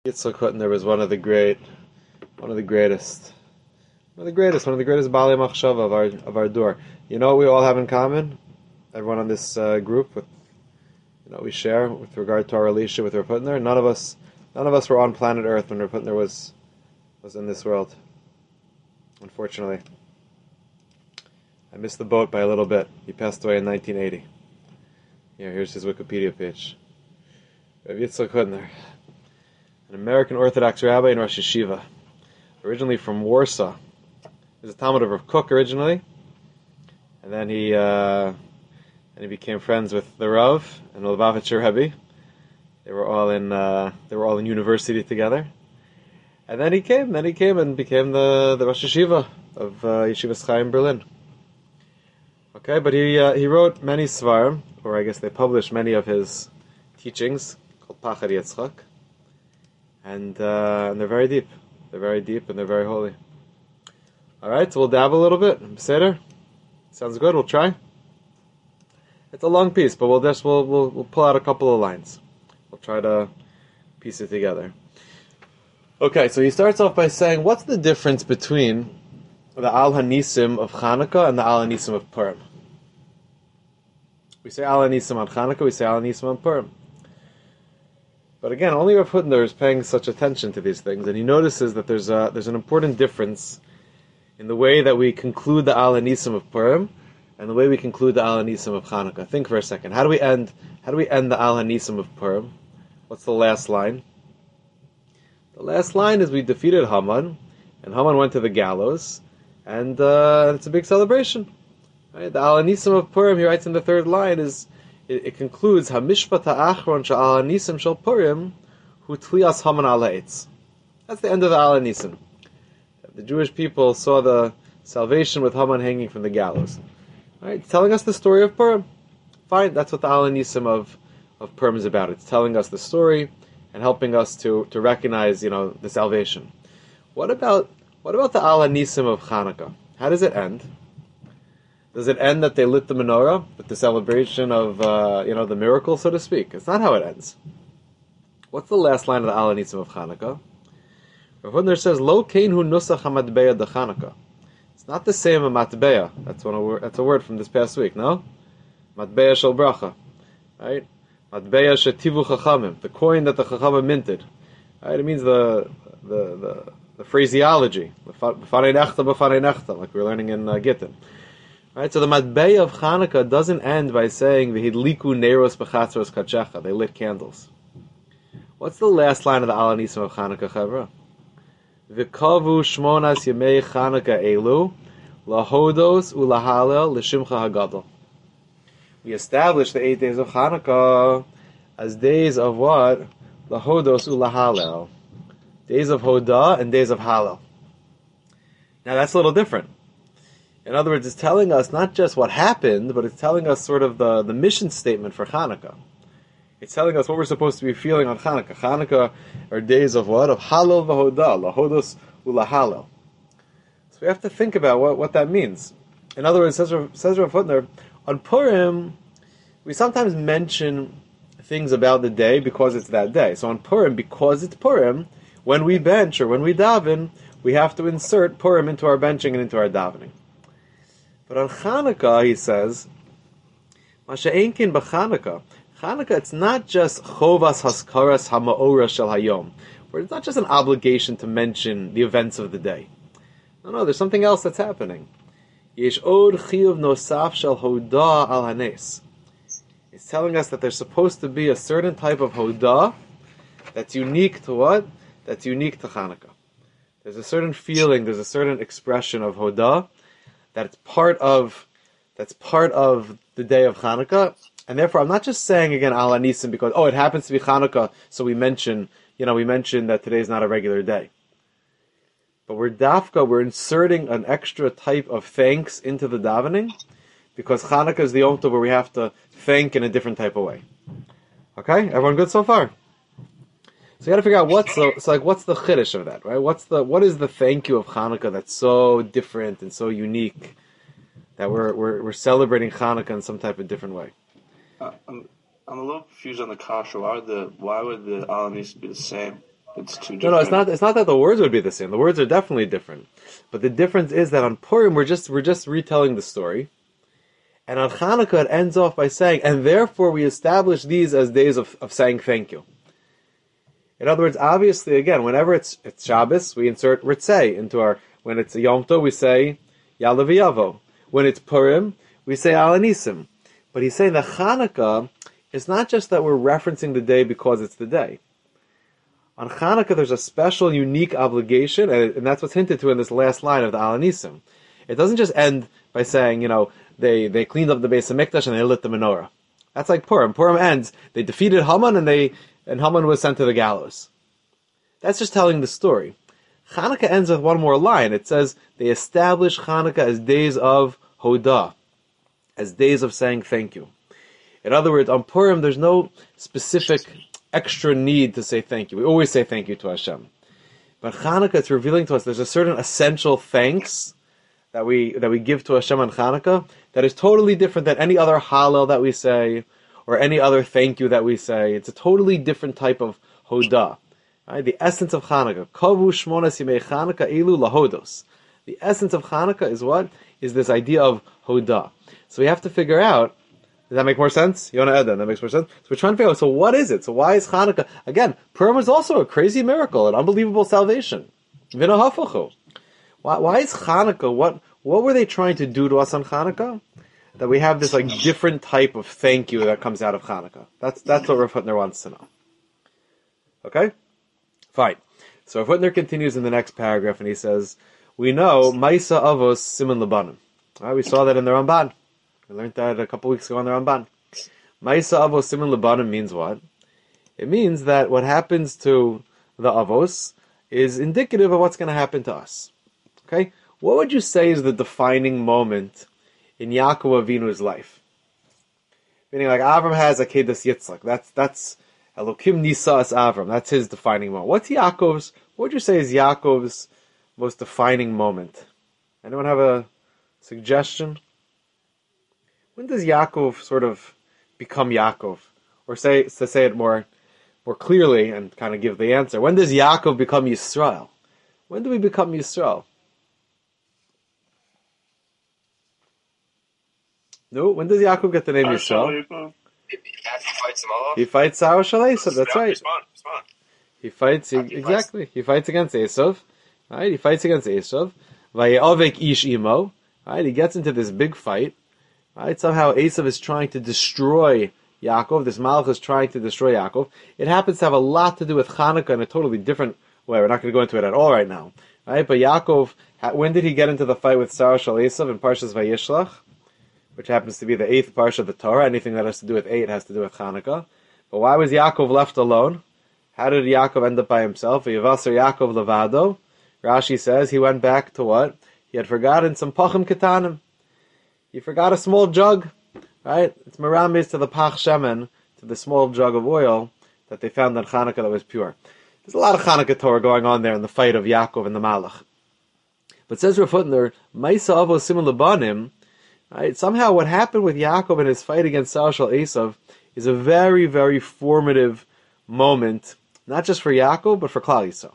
Yitzchak Hutner was one of the greatest Baalei Machshava of our door. You know what we all have in common? Everyone on this group, we share with regard to our relationship with Rav Hutner. None of us were on planet Earth when Rav Hutner was in this world. Unfortunately, I missed the boat by a little bit. He passed away in 1980. Here's his Wikipedia page. Rav Yitzchak Hutner, an American Orthodox rabbi and Rosh Yeshiva, originally from Warsaw. He was a Talmud of Rav Kook originally, and then he became friends with the Rav and the Lubavitcher Rebbe. They were all in university together, and then he came and became the Rosh Yeshiva of Yeshivas Chaim Berlin. Okay, but he wrote many svarim, or I guess they published many of his teachings called Pachad Yitzchak. And they're very deep. They're very deep and they're very holy. Alright, so we'll dab a little bit. Seder? Sounds good, we'll try. It's a long piece, but we'll pull out a couple of lines. We'll try to piece it together. Okay, so he starts off by saying, what's the difference between the Al Hanisim of Chanukah and the Al Hanisim of Purim? We say Al Hanisim on Chanukah, we say Al Hanisim on Purim. But again, only Rav Hutner is paying such attention to these things, and he notices that there's an important difference in the way that we conclude the Al Hanisim of Purim and the way we conclude the Al Hanisim of Chanukah. Think for a second. How do we end the Al Hanisim of Purim? What's the last line? The last line is we defeated Haman, and Haman went to the gallows, and it's a big celebration. Right? The Al Hanisim of Purim, he writes in the third line, it concludes Hamishpat ha'achron she'al hanisim shel Purim hu tlias Haman al ha'etz. That's the end of the Al Hanisim. The Jewish people saw the salvation with Haman hanging from the gallows. Right? It's telling us the story of Purim. Fine, that's what the Al Hanisim of Purim is about. It's telling us the story and helping us to recognize, the salvation. What about the Al Hanisim of Chanukah? How does it end? Does it end that they lit the menorah with the celebration of, the miracle, so to speak? It's not how it ends. What's the last line of the Al Hanisim of Chanukah? Rav Hutner says, Lo kein hu nusach hamatbeya de Chanukah. It's not the same as matbeya. That's a word from this past week, no? Matbeya shel bracha. Right? Matbeya shetivu chachamim. The coin that the chachamim minted. Right? It means the phraseology. B'fanei nechta, like we're learning in Gittin. Right, so the matbeya of Chanukah doesn't end by saying v'hidliku neiros b'chatzros kachecha. They lit candles. What's the last line of the Al Hanisim of Chanukah, Chavra? V'kavu shmonas yemei Chanukah elu lahodos ulahalel l'shimcha hagadol. We established the 8 days of Chanukah as days of what? Lahodos ulahalel. Days of Hodah and days of Halel. Now that's a little different. In other words, it's telling us not just what happened, but it's telling us sort of the mission statement for Chanukah. It's telling us what we're supposed to be feeling on Chanukah. Chanukah are days of what? Of Halal v'Hodah, lahodos ulahalel. So we have to think about what that means. In other words, says Rav Hutner, on Purim, we sometimes mention things about the day because it's that day. So on Purim, because it's Purim, when we bench or when we daven, we have to insert Purim into our benching and into our davening. But on Chanukah, he says, Masha'enkin b'Chanukah. Chanukah, it's not just chovas haskaras hama'ora shel hayom, where it's not just an obligation to mention the events of the day. No, there's something else that's happening. Yesh od chiyuv nosaf shel hodah al hanes. It's telling us that there's supposed to be a certain type of hodah that's unique to what? That's unique to Chanukah. There's a certain feeling, there's a certain expression of hodah that's part of the day of Chanukah, and therefore I'm not just saying again Al Hanisim because it happens to be Chanukah, so we mention that today is not a regular day. But we're inserting an extra type of thanks into the davening because Chanukah is the Yom Tov where we have to thank in a different type of way. Okay, everyone good so far? So you got to figure out what's the chiddush of that, right? What is the thank you of Chanukah that's so different and so unique that we're celebrating Chanukah in some type of different way? I'm a little confused on the kasha. Why would the Al Hanisim be the same? It's too No, different. it's not. It's not that the words would be the same. The words are definitely different, but the difference is that on Purim we're just retelling the story, and on Hanukkah it ends off by saying, and therefore we establish these as days of saying thank you. In other words, obviously, again, whenever it's Shabbos, we insert Ritzei into our. When it's Yom Tov, we say Ya'aleh V'yavo. When it's Purim, we say Al Anisim. But he's saying that Hanukkah is not just that we're referencing the day because it's the day. On Hanukkah, there's a special, unique obligation, and that's what's hinted to in this last line of the Al Anisim. It doesn't just end by saying, they cleaned up the Beis HaMikdash and they lit the menorah. That's like Purim. Purim ends, they defeated Haman and Haman was sent to the gallows. That's just telling the story. Hanukkah ends with one more line. It says, they establish Hanukkah as days of Hodah, as days of saying thank you. In other words, on Purim, there's no specific extra need to say thank you. We always say thank you to Hashem. But Hanukkah, it's revealing to us there's a certain essential thanks that we give to Hashem on Hanukkah that is totally different than any other Hallel that we say or any other thank you that we say. It's a totally different type of Hodah. Right? The essence of Hanukkah. Kavu shmonas yimei Hanukkah elu lahodos. The essence of Hanukkah is what? Is this idea of Hodah. So we have to figure out, does that make more sense? Yonah Eden, that makes more sense? So we're trying to figure out, so what is it? So why is Hanukkah? Again, Purim is also a crazy miracle, an unbelievable salvation. V'nahafachu. Why is Hanukkah, what were they trying to do to us on Hanukkah? That we have this different type of thank you that comes out of Hanukkah. That's what Rav Hutner wants to know. Okay? Fine. So Rav Hutner continues in the next paragraph and he says, we know, Maisa Avos Siman Labanim. Right, we saw that in the Ramban. We learned that a couple weeks ago on the Ramban. Maisa Avos Siman Labanim means what? It means that what happens to the Avos is indicative of what's going to happen to us. Okay? What would you say is the defining moment in Yaakov Avinu's life? Meaning, like Avram has Akedas Yitzchak. That's Elokim Nisa as Avram. That's his defining moment. What would you say is Yaakov's most defining moment? Anyone have a suggestion? When does Yaakov sort of become Yaakov? Or to say it more clearly and kind of give the answer. When does Yaakov become Yisrael? When do we become Yisrael? No, when does Yaakov get the name Yisrael? He fights Sarah Shal-Esav, that's right. Respond. He fights, exactly. He fights against Esav. Right? He fights against Esav. Vaye'ovek ish imo. Right? He gets into this big fight. Right? Somehow Esav is trying to destroy Yaakov. This Malach is trying to destroy Yaakov. It happens to have a lot to do with Hanukkah in a totally different way. We're not going to go into it at all right now. Right? But Yaakov, when did he get into the fight with Sarah Shal-Esav in Parshas Vayishlach? Which happens to be the 8th parsha of the Torah. Anything that has to do with 8 has to do with Hanukkah. But why was Yaakov left alone? How did Yaakov end up by himself? Yivasar Yaakov levado. Rashi says he went back to what? He had forgotten some pachim ketanim. He forgot a small jug. Right? It's Meramis to the pach shemen, to the small jug of oil that they found on Hanukkah that was pure. There's a lot of Hanukkah Torah going on there in the fight of Yaakov and the Malach. But says Rav Hutner, Maisa Avo Siman Labanim. Right? Somehow what happened with Yaakov in his fight against Sarah Shal-Esav is a very, very formative moment, not just for Yaakov, but for Klal Yisrael.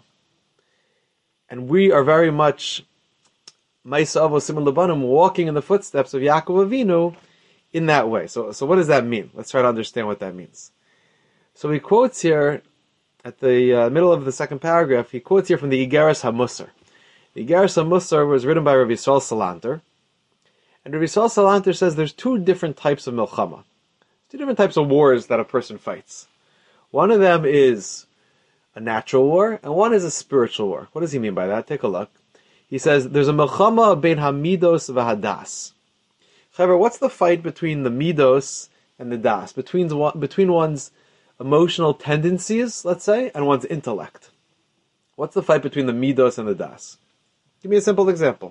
And we are very much Maisa Avo Siman Labanim, walking in the footsteps of Yaakov Avinu in that way. So what does that mean? Let's try to understand what that means. So he quotes here, at the middle of the second paragraph, he quotes here from the Igeres HaMusar. The Igeres HaMusar was written by Rabbi Yisrael Salanter. And Rabbi Yisrael Salanter says there's two different types of milchama. Two different types of wars that a person fights. One of them is a natural war, and one is a spiritual war. What does he mean by that? Take a look. He says there's a milchama bein hamidos v'hadas. However, what's the fight between the midos and the das? Between one's emotional tendencies, let's say, and one's intellect. What's the fight between the midos and the das? Give me a simple example.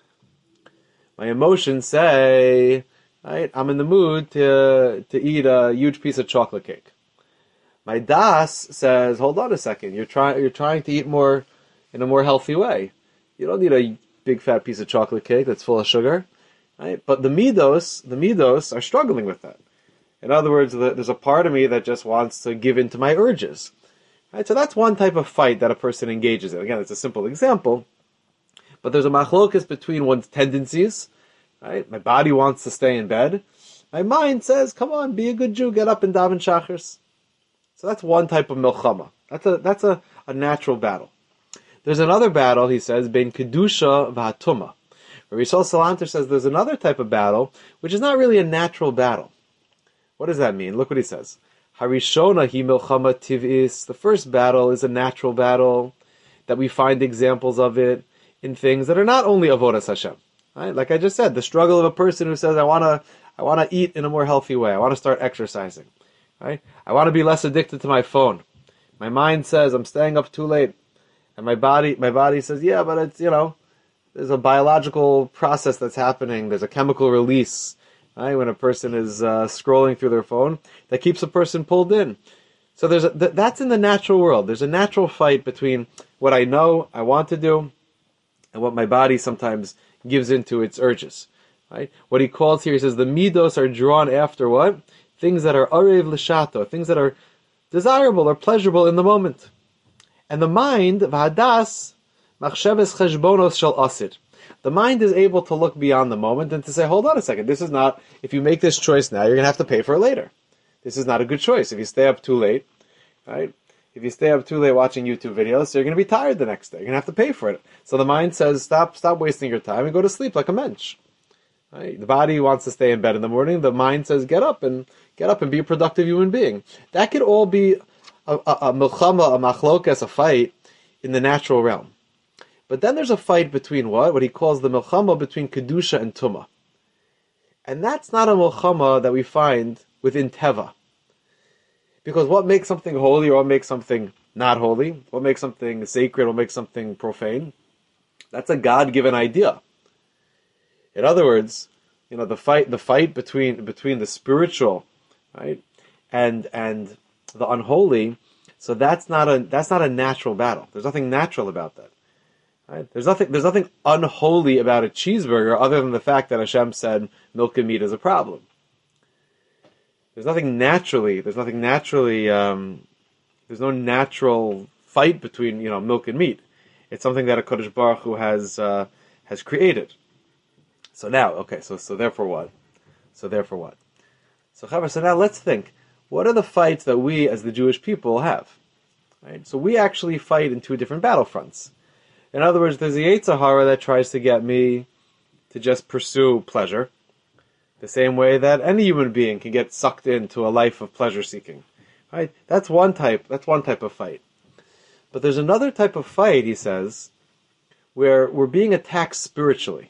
My emotions say, right, I'm in the mood to eat a huge piece of chocolate cake. My das says, hold on a second, you're trying to eat more in a more healthy way. You don't need a big fat piece of chocolate cake that's full of sugar, right? But the midos are struggling with that. In other words, there's a part of me that just wants to give in to my urges. Right? So that's one type of fight that a person engages in. Again, it's a simple example, but there's a machlokas between one's tendencies. Right? My body wants to stay in bed. My mind says, "Come on, be a good Jew, get up and daven shachars." So that's one type of milchama. That's a natural battle. There's another battle, he says, bein kedusha v'hatuma. Rabbi Yisrael Salanter says there's another type of battle, which is not really a natural battle. What does that mean? Look what he says. Harishona hi milchama tiv'is. The first battle is a natural battle that we find examples of it in things that are not only avodas Hashem. Right? Like I just said, the struggle of a person who says, I want to eat in a more healthy way. I want to start exercising. Right? I want to be less addicted to my phone. My mind says I'm staying up too late. And my body says, yeah, but it's, there's a biological process that's happening. There's a chemical release, right, when a person is scrolling through their phone that keeps a person pulled in. So that's in the natural world. There's a natural fight between what I know I want to do and what my body sometimes gives into its urges. Right? What he calls here, he says, the midos are drawn after what? Things that are arev l'shato, things that are desirable or pleasurable in the moment. And the mind, v'hadas, machsheves cheshbonos shel asid. The mind is able to look beyond the moment and to say, hold on a second, this is not, if you make this choice now, you're going to have to pay for it later. This is not a good choice. If you stay up too late, right? If you stay up too late watching YouTube videos, you're going to be tired the next day. You're going to have to pay for it. So the mind says, stop wasting your time and go to sleep like a mensch. Right? The body wants to stay in bed in the morning. The mind says, get up and be a productive human being. That could all be a milchama, a machlokas, a fight in the natural realm. But then there's a fight between what he calls the milchama between kedusha and tumah. And that's not a milchama that we find within teva. Because what makes something holy or what makes something not holy, what makes something sacred, what makes something profane, that's a God-given idea. In other words, the fight between the spiritual, right, and the unholy, so that's not a natural battle. There's nothing natural about that. Right? There's nothing unholy about a cheeseburger other than the fact that Hashem said milk and meat is a problem. There's no natural fight between milk and meat. It's something that a Kodesh Baruch Hu has created. So now, okay, so therefore what? So now let's think. What are the fights that we as the Jewish people have? Right? So we actually fight in two different battlefronts. In other words, there's the Yetzer Hara that tries to get me to just pursue pleasure, the same way that any human being can get sucked into a life of pleasure seeking. Right? That's one type of fight. But there's another type of fight, he says, where we're being attacked spiritually.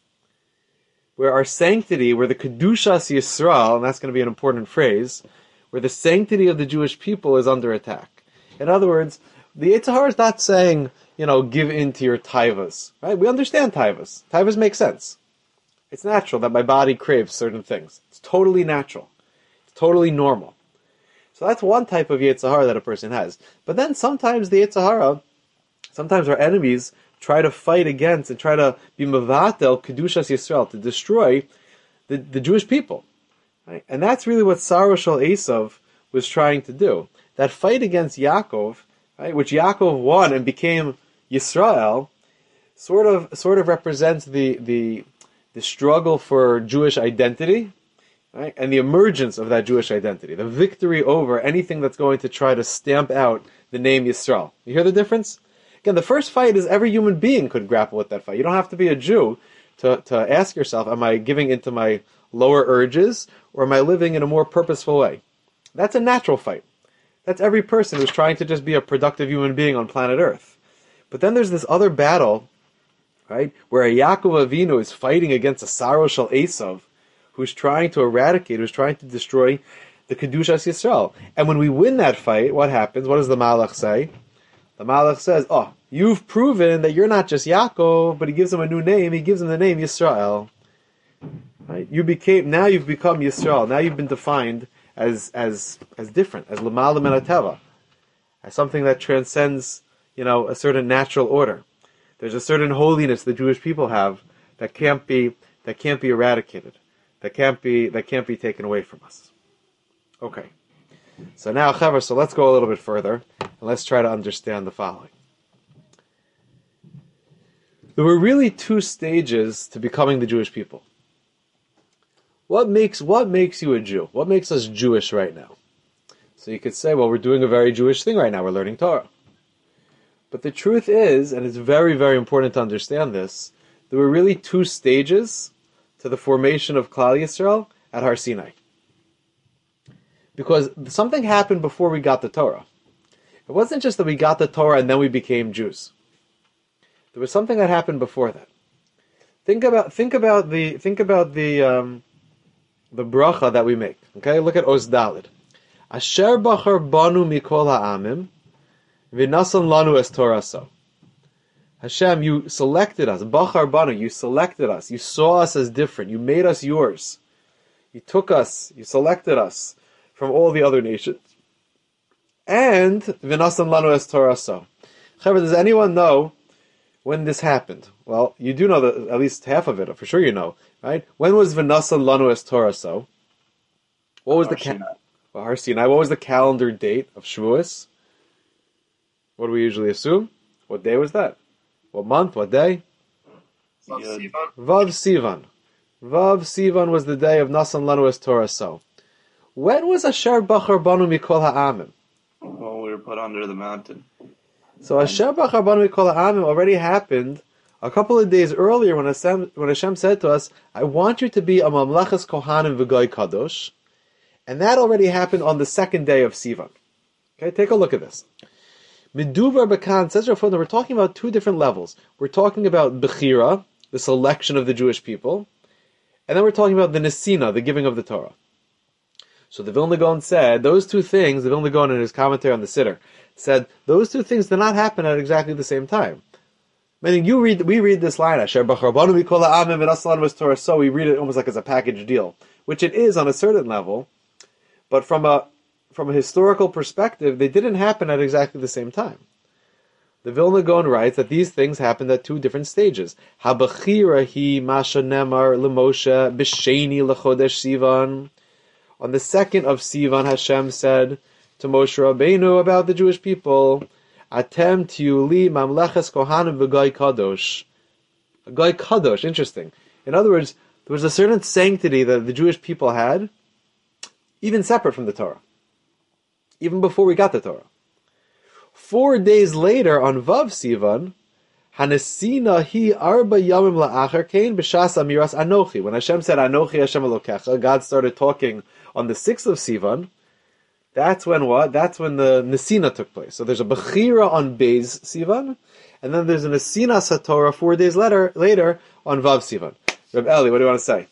Where our sanctity, where the Kedushas Yisrael, and that's going to be an important phrase, where the sanctity of the Jewish people is under attack. In other words, the Yetzer Hara is not saying, give in to your taivas. Right? We understand taivas. Taivas make sense. It's natural that my body craves certain things. It's totally natural. It's totally normal. So that's one type of Yetzer Hara that a person has. But then sometimes the Yetzer Hara, sometimes our enemies try to fight against and try to be mevatel Kedushas Yisrael, to destroy the Jewish people. Right? And that's really what Sarah Shel Esav was trying to do. That fight against Yaakov, right, which Yaakov won and became Yisrael, sort of represents the struggle for Jewish identity, right, and the emergence of that Jewish identity, the victory over anything that's going to try to stamp out the name Yisrael. You hear the difference? Again, the first fight is every human being could grapple with that fight. You don't have to be a Jew to ask yourself, am I giving into my lower urges, or am I living in a more purposeful way? That's a natural fight. That's every person who's trying to just be a productive human being on planet Earth. But then there's this other battle, right, where a Yaakov Avinu is fighting against a Sarah Shel Esav, who's trying to eradicate, who's trying to destroy the Kedushas Yisrael. And when we win that fight, what happens? What does the Malach say? The Malach says, you've proven that you're not just Yaakov, but he gives him a new name. He gives him the name Yisrael. Right? Now you've become Yisrael. Now you've been defined as different, as L'mala min hateva, as something that transcends, a certain natural order. There's a certain holiness the Jewish people have that can't be eradicated, that can't be taken away from us. Okay, So now, Chaver, so let's go a little bit further, and let's try to understand the following. There were really two stages to becoming the Jewish people. What makes you a Jew? What makes us Jewish right now? So you could say, well, we're doing a very Jewish thing right now. We're learning Torah. But the truth is, and it's very, very important to understand this, there were really two stages to the formation of Klal Yisrael at Har Sinai. Because something happened before we got the Torah. It wasn't just that we got the Torah and then we became Jews. There was something that happened before that. Think about the bracha that we make. Okay, look at Oz Dalid. Asher bachar banu mikol ha'amim v'nasan lanu es Toraso. Hashem, you selected us. Bachar banu, you selected us. You saw us as different. You made us yours. You took us. You selected us from all the other nations. And v'nasan lanu es Toraso. However, does anyone know when this happened? Well, you do know that at least half of it, for sure you know, right? When was V'nasan lanu es Toraso? What was Har Sinai. What was the calendar date of Shavuos? What do we usually assume? What day was that? What month? What day? Sivan. Vav Sivan. Vav Sivan was the day of Nasan lanu es Toraso. When was Asher bachar banu mikol ha'amim? Well, we were put under the mountain. So Asher bachar banu mikol ha'amim already happened a couple of days earlier when Hashem said to us, I want you to be a mamlachas kohanim v'goy kadosh. And that already happened on the second day of Sivan. Okay, take a look at this. Miduvar Bakan says we're talking about two different levels. We're talking about Bechira, the selection of the Jewish people, and then we're talking about the Nesina, the giving of the Torah. So the Vilna Gaon said, those two things, the Vilna Gaon in his commentary on the Siddur, said, those two things did not happen at exactly the same time. Meaning, we read this line, Asher bachar banu mikol ha'amim v'nasan lanu es Torah, so we read it almost like as a package deal, which it is on a certain level, but from a historical perspective, they didn't happen at exactly the same time. The Vilna Gaon writes that these things happened at two different stages. Habachira hi masha nemar l'Moshe b'sheni l'chodesh Sivan. On the second of Sivan, Hashem said to Moshe Rabbeinu about the Jewish people, Atem tiuli mamleches kohanim v'goy kadosh. A goy kadosh, interesting. In other words, there was a certain sanctity that the Jewish people had, even separate from the Torah. Even before we got the Torah. 4 days later, on Vav Sivan, Hanesina hi arba yamim la'achar kein b'shas amiras anochi. When Hashem said Anochi Hashem Elokecha, God started talking on the 6th of Sivan. That's when what? That's when the Nesina took place. So there's a Bechira on Beis Sivan, and then there's a Nesina Satorah 4 days later on Vav Sivan. Reb Eli, what do you want to say?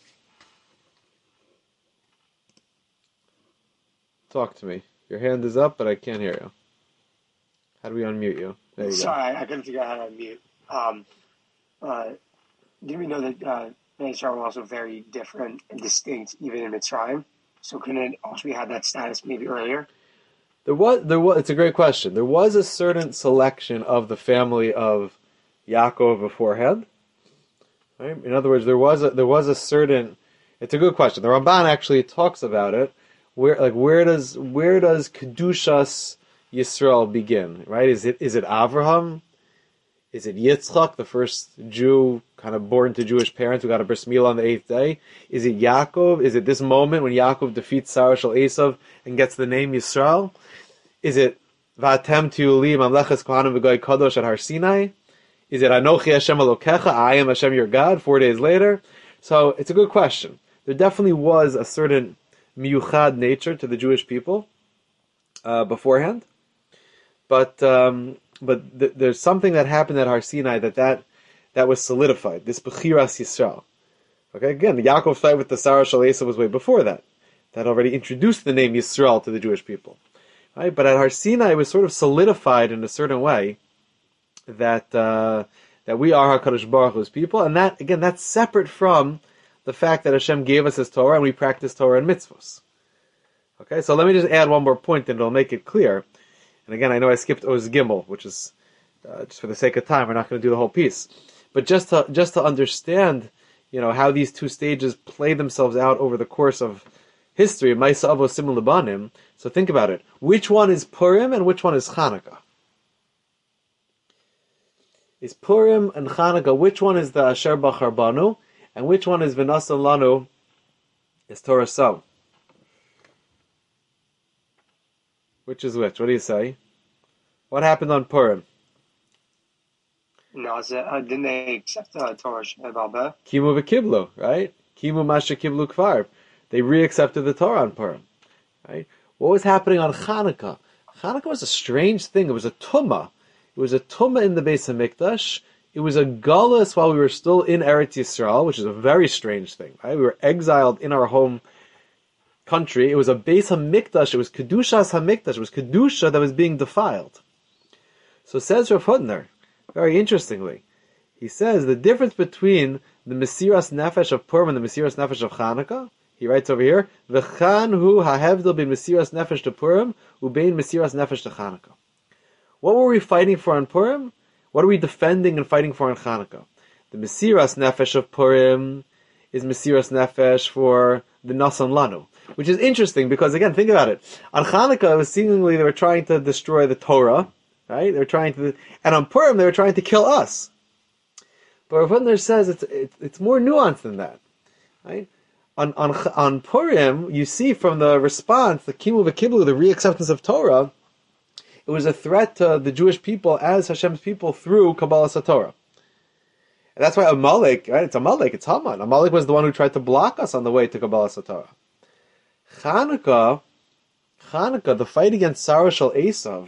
Talk to me. Your hand is up, but I can't hear you. How do we unmute you? There you Sorry, I couldn't figure out how to unmute. Did we know that Bnei Yisrael were also very different and distinct, even in Mitzrayim? So couldn't it also have that status maybe earlier? There was. It's a great question. There was a certain selection of the family of Yaakov beforehand. Right? In other words, there was a certain. It's a good question. The Ramban actually talks about it. Where does Kedushas Yisrael begin? Right? Is it Avraham? Is it Yitzchak, the first Jew kind of born to Jewish parents who got a bris milah on the 8th day? Is it Yaakov? Is it this moment when Yaakov defeats Sarah Shel Esav and gets the name Yisrael? Is it V'atem tiuli mamleches kohanim v'goy kadosh at Har Sinai? Is it Anochi Hashem Elokecha, I am Hashem your God, 4 days later? So it's a good question. There definitely was a certain miyuchad nature to the Jewish people beforehand, but there's something that happened at Har Sinai that was solidified. This Bechiras Yisrael. Okay, again, the Yaakov fight with the Sarah Shel Esav was way before that. That already introduced the name Yisrael to the Jewish people. Right, but at Har Sinai it was sort of solidified in a certain way that we are HaKadosh Baruch Hu's people, and that again that's separate from the fact that Hashem gave us His Torah and we practice Torah and mitzvos. Okay, so let me just add one more point and it'll make it clear. And again, I know I skipped Oz Gimel, which is just for the sake of time. We're not going to do the whole piece, but just to understand, how these two stages play themselves out over the course of history, Maisa Avos Simon Lebanim. So think about it. Which one is Purim and which one is Chanukah? Is Purim and Chanukah, which one is the Asher Bachar Banu, and which one is V'nasan Lanu, is Torah So? Which is which? What do you say? What happened on Purim? No, didn't they accept the Torah Shebal Peh? Kimu v'kiblu, right? Kimu masha kiblu kvar. They re-accepted the Torah on Purim, right? What was happening on Chanukah? Chanukah was a strange thing. It was a tumah. It was a tumah in the Beis Hamikdash. It was a galus while we were still in Eretz Yisrael, which is a very strange thing, right? We were exiled in our home country. It was a Beis Hamikdash. It was Kedushas Hamikdash. It was Kedusha that was being defiled. So says Rav Hutner, very interestingly, he says the difference between the Mesiras Nefesh of Purim and the Mesiras Nefesh of Chanukah, he writes over here, V'chan hu hahevdel bin Mesiras Nefesh to Purim, ubein Mesiras Nefesh to Chanukah. What were we fighting for on Purim? What are we defending and fighting for on Chanukah? The Mesiras Nefesh of Purim is Mesiras Nefesh for the Nasan Lanu, which is interesting because, again, think about it. On Chanukah, it was seemingly they were trying to destroy the Torah, right? They were trying to, and on Purim, they were trying to kill us. But Rav Hutner says it's more nuanced than that, right? On Purim, you see from the response, the Kimu v'Kiblu, the re-acceptance of Torah, it was a threat to the Jewish people as Hashem's people through Kabbalah Satorah. And that's why Amalek, right? It's Amalek, it's Haman. Amalek was the one who tried to block us on the way to Kabbalah Satorah. Chanukah, the fight against Sarah Shel Esav,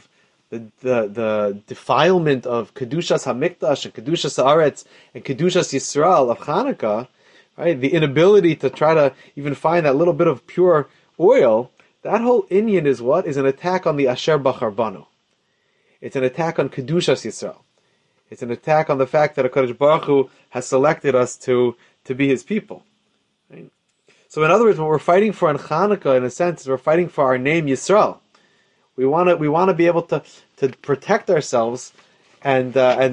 the defilement of Kedushas HaMikdash and Kedushas HaAretz and Kedushas Yisrael of Chanukah, right? The inability to try to even find that little bit of pure oil, that whole inyan is what? Is an attack on the Asher Bachar Banu. It's an attack on Kedushas Yisrael. It's an attack on the fact that HaKadosh Baruch Hu has selected us to be His people. Right? So in other words, what we're fighting for in Chanukah, in a sense, is we're fighting for our name Yisrael. We want to be able to protect ourselves and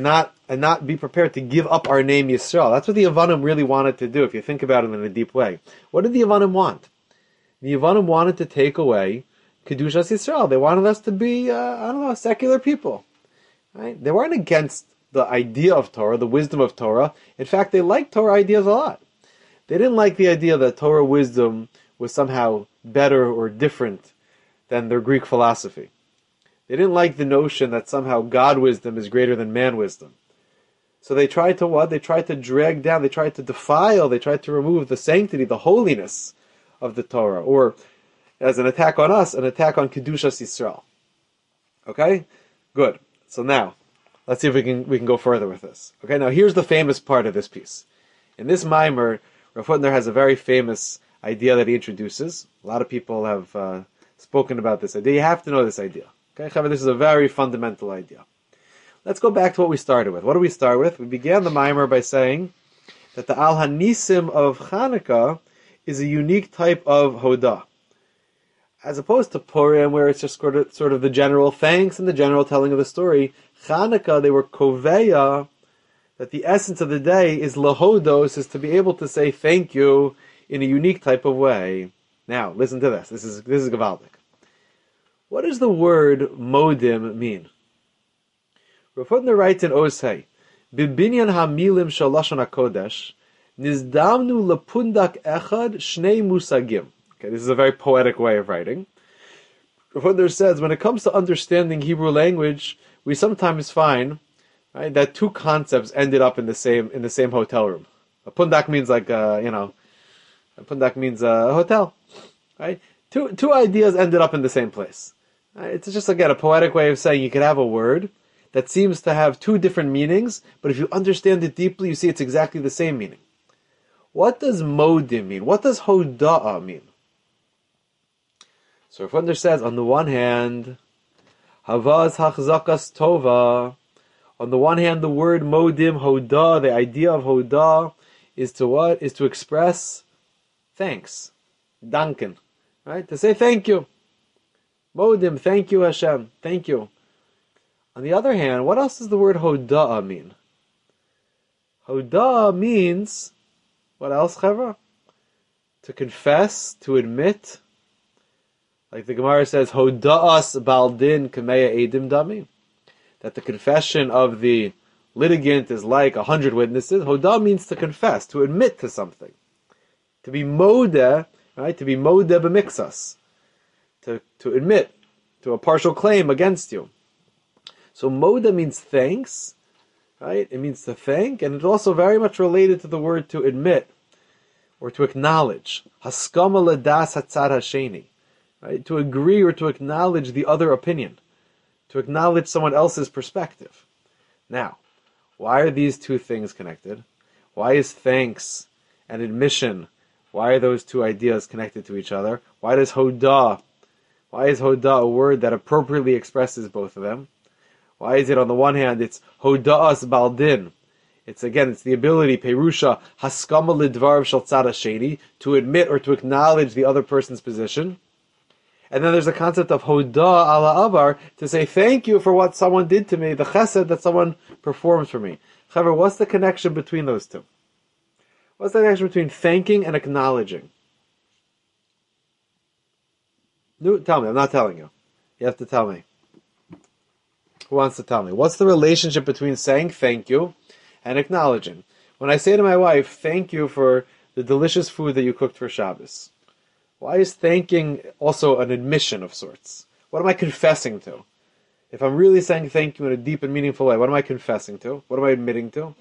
not be prepared to give up our name Yisrael. That's what the Yavanim really wanted to do. If you think about it in a deep way, what did the Yavanim want? The Yavanim wanted to take away Kedushas Yisrael. They wanted us to be secular people. Right? They weren't against the idea of Torah, the wisdom of Torah. In fact, they liked Torah ideas a lot. They didn't like the idea that Torah wisdom was somehow better or different than their Greek philosophy. They didn't like the notion that somehow God wisdom is greater than man wisdom. So they tried to what? They tried to drag down, they tried to defile, they tried to remove the sanctity, the holiness of the Torah, or as an attack on us, an attack on Kedushas Yisrael. Okay? Good. So now, let's see if we can go further with this. Okay, now here's the famous part of this piece. In this mimer, Rav Hutner has a very famous idea that he introduces. A lot of people have spoken about this idea. You have to know this idea. Okay, Chaver, this is a very fundamental idea. Let's go back to what we started with. What do we start with? We began the mimer by saying that the Al Hanisim of Chanukah is a unique type of Hodah. As opposed to Purim, where it's just sort of the general thanks and the general telling of the story, Chanukah, they were koveya, that the essence of the day is lahodos, is to be able to say thank you in a unique type of way. Now, listen to this. This is Gavaldik. What does the word modim mean? Rav Hutner writes in Osei, Bibinyan hamilim shalashon hakodesh, nizdamnu lepundak echad shnei musagim. Okay, this is a very poetic way of writing. Rav Hutner says, when it comes to understanding Hebrew language, we sometimes find, right, that two concepts ended up in the same hotel room. A pundak means a pundak means a hotel, right? Two ideas ended up in the same place. Right? It's just, again, a poetic way of saying you could have a word that seems to have two different meanings, but if you understand it deeply, you see it's exactly the same meaning. What does modim mean? What does hoda'ah mean? So Rav Hutner says, on the one hand, havaz hachzakas tova. On the one hand, the word modim, hodah, the idea of hodah, is to what? Is to express thanks. Danken. Right? To say thank you. Modim, thank you Hashem. Thank you. On the other hand, what else does the word hoda'ah mean? Hoda'ah means, what else, Chevra? To confess, to admit, Like the Gemara says, Hoda'as baldin kameya edim dami, that the confession of the litigant is like 100 witnesses. Hoda means to confess, to admit to something. To be modeh, right? To be modeh b'mixas. To admit to a partial claim against you. So modeh means thanks, right? It means to thank, and it's also very much related to the word to admit, or to acknowledge. Haskama ledas hatzad hasheni. Right? To agree or to acknowledge the other opinion. To acknowledge someone else's perspective. Now, why are these two things connected? Why is thanks and admission, why are those two ideas connected to each other? Why is hoda a word that appropriately expresses both of them? Why is it on the one hand, it's hoda'as baldin. It's the ability, perusha, haskama lidvar shel tzad hasheni, to admit or to acknowledge the other person's position. And then there's the concept of hoda ala avar, to say thank you for what someone did to me, the chesed that someone performs for me. However, what's the connection between those two? What's the connection between thanking and acknowledging? No, tell me, I'm not telling you. You have to tell me. Who wants to tell me? What's the relationship between saying thank you and acknowledging? When I say to my wife, thank you for the delicious food that you cooked for Shabbos, why is thanking also an admission of sorts? What am I confessing to? If I'm really saying thank you in a deep and meaningful way, what am I confessing to? What am I admitting to?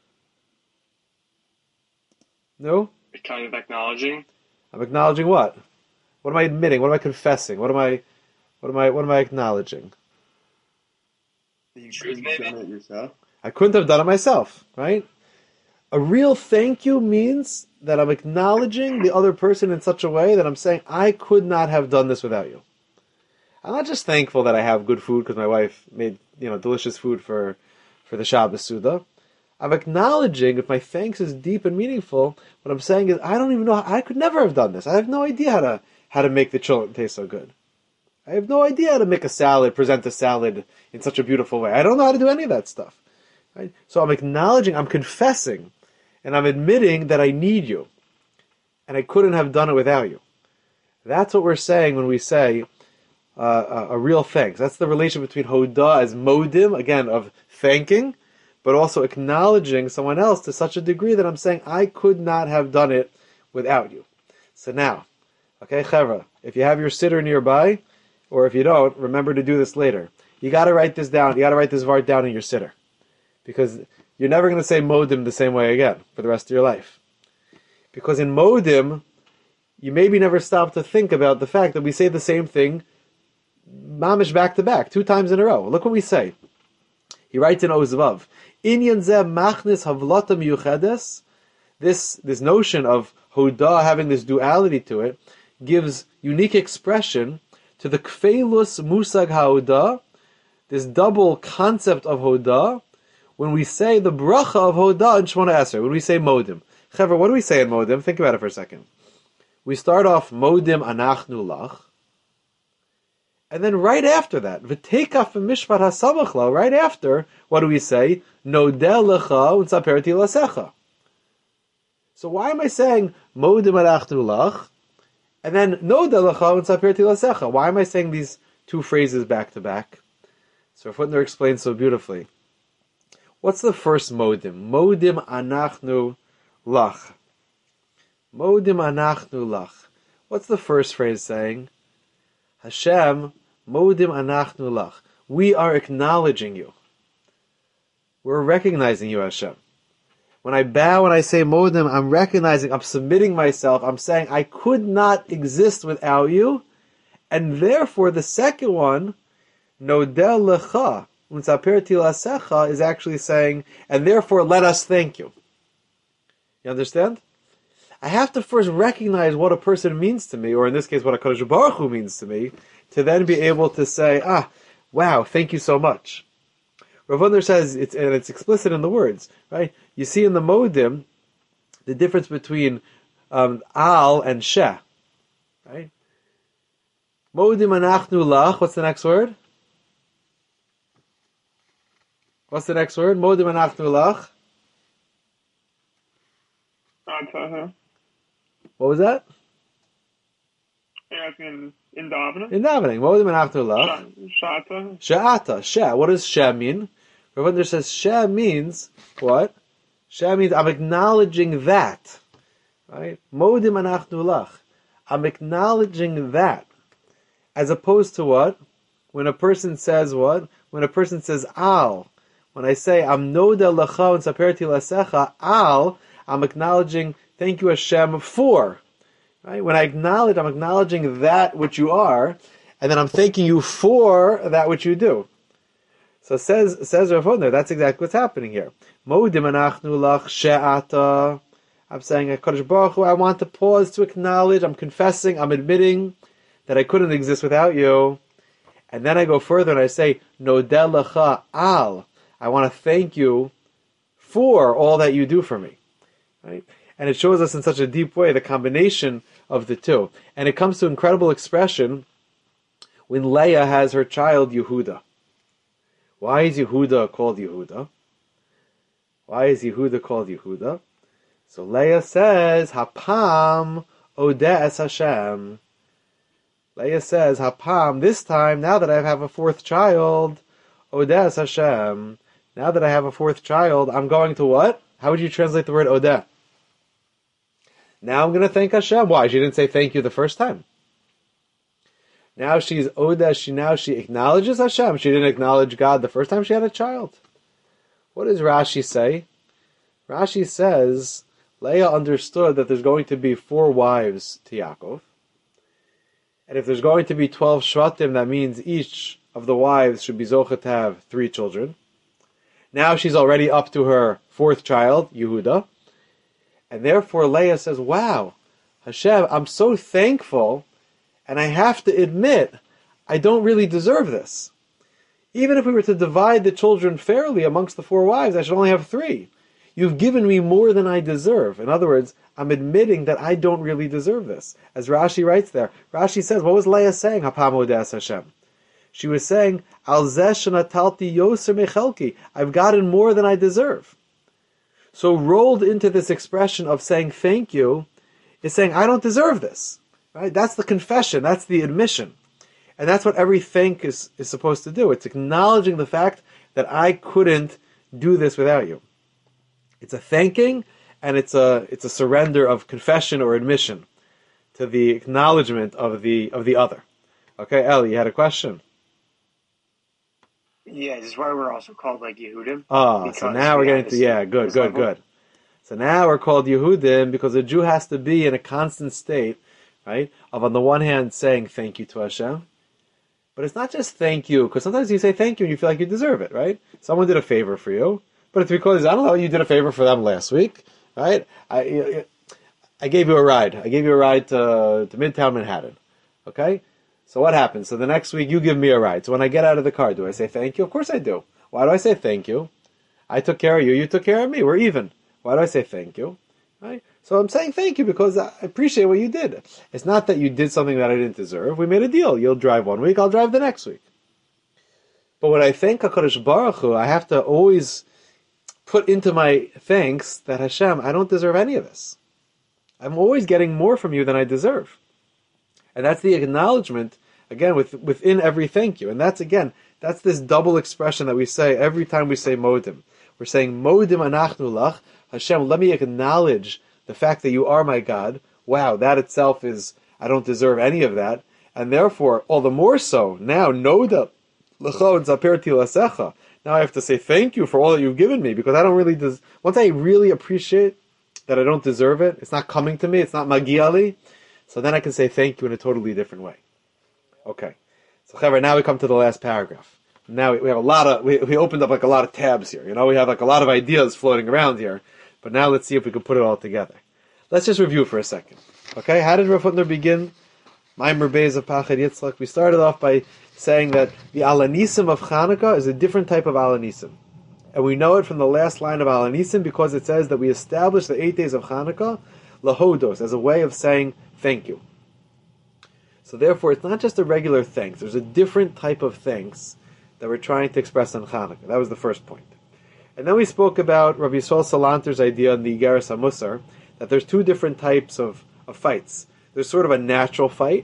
No? You're kind of acknowledging. I'm acknowledging what? What am I admitting? What am I confessing? What am I acknowledging? You couldn't have done it yourself? I couldn't have done it myself, right? A real thank you means that I'm acknowledging the other person in such a way that I'm saying, I could not have done this without you. I'm not just thankful that I have good food because my wife made, delicious food for the Shabbos Suda. I'm acknowledging, if my thanks is deep and meaningful, what I'm saying is, I don't even know, I could never have done this. I have no idea how to make the children taste so good. I have no idea how to make a salad, present a salad in such a beautiful way. I don't know how to do any of that stuff. Right? So I'm acknowledging, I'm confessing, and I'm admitting that I need you. And I couldn't have done it without you. That's what we're saying when we say a real thanks. That's the relation between hoda as modim, again, of thanking, but also acknowledging someone else to such a degree that I'm saying, I could not have done it without you. So now, okay, Chevra, if you have your sitter nearby, or if you don't, remember to do this later. You got to write this down. You got to write this vart down in your sitter. Because you're never going to say modim the same way again for the rest of your life. Because in modim, you maybe never stop to think about the fact that we say the same thing mamish back to back, 2 times in a row. Look what we say. He writes in Ozvav, Inyan zeh machnis havlata miyuchedes. This notion of hoda having this duality to it gives unique expression to the kfeilus musag haoda, this double concept of hoda, when we say the bracha of hoda in Shemona Esrei, when we say modim. Chevra, what do we say in modim? Think about it for a second. We start off modim anachnu lach, and then right after that, v'tekaf mishpat hasamachla, right after, what do we say? Nodeh lecha u'tzaperti lasecha. So why am I saying modim anachnu lach? And then, no delacha and sapirti lasecha. Why am I saying these 2 phrases back to back? So Footner explains so beautifully. What's the first modim? Modim anachnu lach. Modim anachnu lach. What's the first phrase saying? Hashem, modim anachnu lach. We are acknowledging you. We're recognizing you, Hashem. When I bow and I say modim, I'm recognizing, I'm submitting myself, I'm saying I could not exist without you, and therefore the second one, nodeh lecha u'tzaperti lasecha, is actually saying, and therefore let us thank you. You understand? I have to first recognize what a person means to me, or in this case what HaKadosh Baruch Hu means to me, to then be able to say, wow, thank you so much. Rav Wundler says, it's explicit in the words, right? You see in the modim, the difference between al and she, right? Modim anachnu lach, what's the next word? What's the next word? Modim anachnu lach. What What was that? Yeah, In davening? In davening. Modim anachnu lach. Shata? She'ata. She. What does she mean? Rav Hutner says she means what? She means I'm acknowledging that. Right? Modim anachnu lach. I'm acknowledging that. As opposed to what? When a person says what? When a person says al. When I say I'm noda lecha and saperti lasecha al, I'm acknowledging thank you Hashem for. Right? When I acknowledge, I'm acknowledging that which you are, and then I'm thanking you for that which you do. So says Rav Hutner, that's exactly what's happening here. Modim anachnu lach she'ata. I'm saying, HaKadosh Baruch Hu, I want to pause to acknowledge, I'm confessing, I'm admitting that I couldn't exist without you. And then I go further and I say, Nodeh lecha al. I want to thank you for all that you do for me. Right? And it shows us in such a deep way the combination of the two. And it comes to incredible expression when Leah has her child Yehuda. Why is Yehuda called Yehuda? Why is Yehuda called Yehuda? So Leah says, Hapam odeh es Hashem. Leah says, Hapam, this time, now that I have a fourth child, odeh es Hashem. Now that I have a fourth child, I'm going to what? How would you translate the word odeh? Now I'm going to thank Hashem. Why? She didn't say thank you the first time. Now she's odeh, she acknowledges Hashem. She didn't acknowledge God the first time she had a child. What does Rashi say? Rashi says, Leah understood that there's going to be 4 wives to Yaakov. And if there's going to be 12 Shvatim, that means each of the wives should be Zocha to have 3 children. Now she's already up to her 4th child, Yehuda. And therefore Leah says, wow, Hashem, I'm so thankful, and I have to admit, I don't really deserve this. Even if we were to divide the children fairly amongst the 4 wives, I should only have 3. You've given me more than I deserve. In other words, I'm admitting that I don't really deserve this. As Rashi writes there, Rashi says, what was Leah saying? Hapam odeh es Hashem. She was saying, Al zeh shenatalti yoser mechelki. I've gotten more than I deserve. So rolled into this expression of saying thank you is saying, I don't deserve this. Right? That's the confession. That's the admission. And that's what every thank is supposed to do. It's acknowledging the fact that I couldn't do this without you. It's a thanking, and it's a surrender of confession or admission to the acknowledgement of the other. Okay, Ellie, you had a question? Yeah, this is why we're also called like Yehudim. So now we're getting to, good. So now we're called Yehudim because a Jew has to be in a constant state, right, of on the one hand saying thank you to Hashem, but it's not just thank you, because sometimes you say thank you and you feel like you deserve it, right? Someone did a favor for you, but it's because, I don't know, you did a favor for them last week, right? I gave you a ride. I gave you a ride to Midtown Manhattan, okay? So what happens? So the next week you give me a ride. So when I get out of the car, do I say thank you? Of course I do. Why do I say thank you? I took care of you, you took care of me, we're even. Why do I say thank you? Right? So I'm saying thank you because I appreciate what you did. It's not that you did something that I didn't deserve. We made a deal. You'll drive one week, I'll drive the next week. But when I thank HaKadosh Baruch Hu, I have to always put into my thanks that Hashem, I don't deserve any of this. I'm always getting more from you than I deserve. And that's the acknowledgement, again, within every thank you. And that's this double expression that we say every time we say modim. We're saying modim anachnu lach. Hashem, let me acknowledge the fact that you are my God. Wow, that itself is, I don't deserve any of that. And therefore, all the more so, now, noda l'cho and zaperti lasecha. Now I have to say thank you for all that you've given me, because I don't really, once I really appreciate that I don't deserve it, it's not coming to me, it's not magiali, so then I can say thank you in a totally different way. Okay. So, Chaver, now we come to the last paragraph. Now we have a lot of, we opened up like a lot of tabs here. We have like a lot of ideas floating around here. But now let's see if we can put it all together. Let's just review for a second. Okay, how did Rav Hutner begin? Maimer Beis of Pachad Yitzchak. We started off by saying that the Alanisim of Chanukah is a different type of Alanisim. And we know it from the last line of Alanisim because it says that we established the 8 days of Chanukah, Lahodos, as a way of saying thank you. So therefore, it's not just a regular thanks. There's a different type of thanks that we're trying to express on Chanukah. That was the first point. And then we spoke about Rabbi Yisrael Salanter's idea in the Igeres HaMusar, that there's 2 different types of fights. There's sort of a natural fight,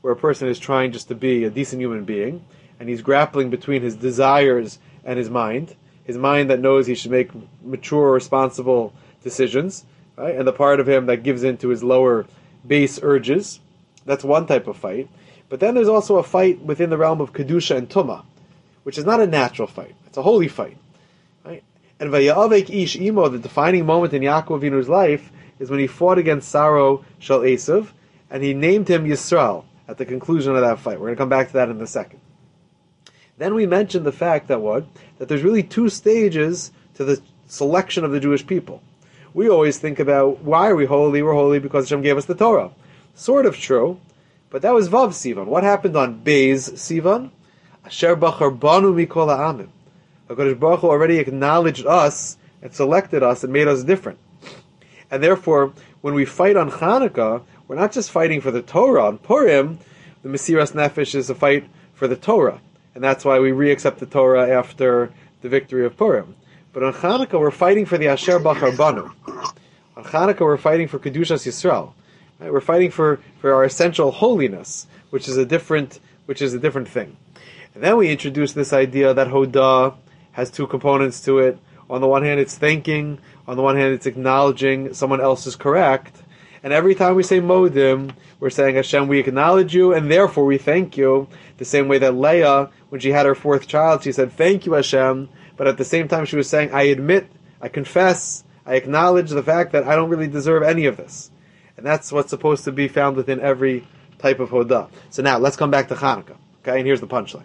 where a person is trying just to be a decent human being, and he's grappling between his desires and his mind that knows he should make mature, responsible decisions, right? And the part of him that gives into his lower base urges. That's one type of fight. But then there's also a fight within the realm of Kedusha and Tumah, which is not a natural fight. It's a holy fight. Right? And Vayavek Ish Imo, the defining moment in Yaakov Avinu's life, is when he fought against Saro Shal Esav, and he named him Yisrael at the conclusion of that fight. We're going to come back to that in a second. Then we mentioned the fact that that there's really two stages to the selection of the Jewish people. We always think about, why are we holy? We're holy because Hashem gave us the Torah. Sort of true, but that was Vav Sivan. What happened on Beis Sivan? Asher Bachar Banu Mikol Ha'amim. HaKadosh Baruch Hu already acknowledged us and selected us and made us different. And therefore, when we fight on Chanukah, we're not just fighting for the Torah. On Purim, the Mesiras Nefesh is a fight for the Torah. And that's why we re-accept the Torah after the victory of Purim. But on Chanukah, we're fighting for the Asher Bachar Banu. On Chanukah, we're fighting for Kedushas Yisrael. Right? We're fighting for our essential holiness, which is a different thing. And then we introduce this idea that Hodah has two components to it. On the one hand, it's thanking. On the one hand, it's acknowledging someone else is correct. And every time we say Modim, we're saying, Hashem, we acknowledge you, and therefore we thank you. The same way that Leah, when she had her fourth child, she said, thank you, Hashem. But at the same time, she was saying, I admit, I confess, I acknowledge the fact that I don't really deserve any of this. And that's what's supposed to be found within every type of Hodah. So now, let's come back to Chanukah. Okay, and here's the punchline.